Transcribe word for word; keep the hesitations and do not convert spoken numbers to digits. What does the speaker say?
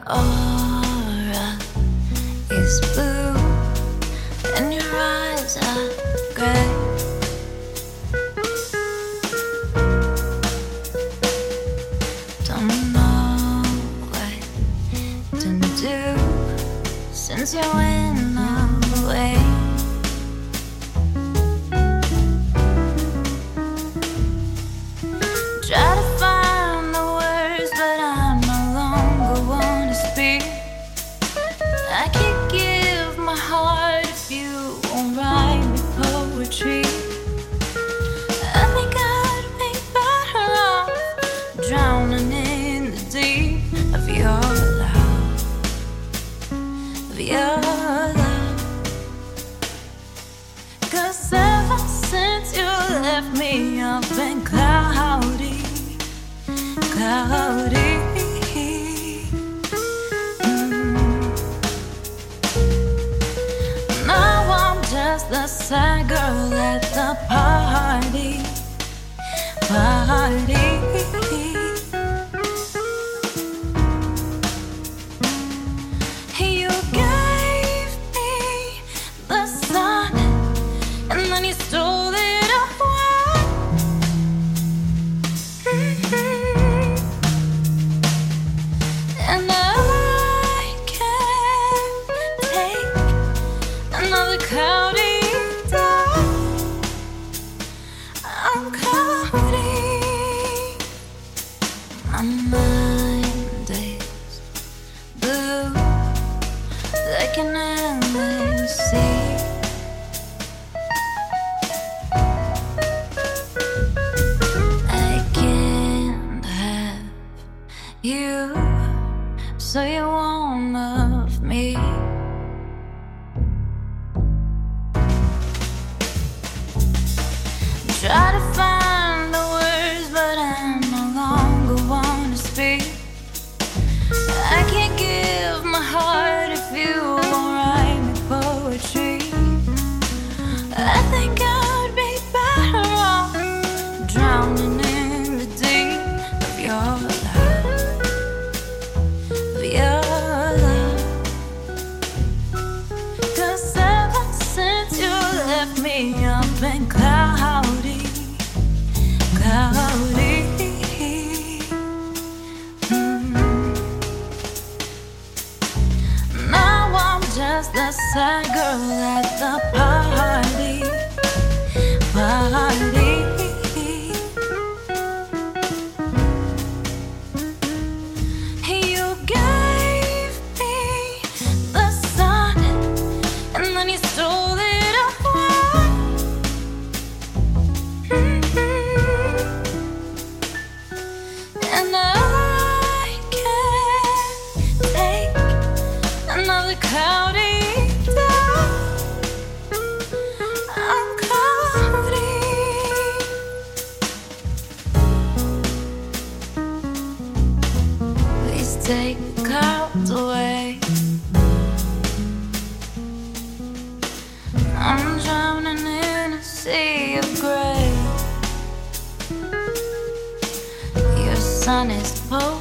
aura is blue and your eyes are gray. Don't know what to do since you went away. Try to find the words, but I no longer wanna speak. I can't give my heart if you won't write me poetry. I think I'd be better off drowning in the deep of your love, of your love. 'Cause ever since you left me, I've been cloudy, cloudy. Mm. Now I'm just the sad girl at the party, party. You gave me the sun, and then you stole it away. Mm-hmm. And I can't take another cloudy day. I'm cloudy. My mind is blue like an endless sea. I can't have you, so you won't love me. Try to find the words, but I no longer wanna speak. I can't give my heart if you won't write me poetry. I think I'd be better off drowning in the deep of your love, of your love. 'Cause ever since you left me, I've been cloudy, cloudy. Just the sad girl at the party, party. You gave me the sun, and then you stole it away. Mm-hmm. And I can't take another cloudy. I'm cloudy. Please take the clouds away. I'm drowning in a sea of gray. Your sun is polar.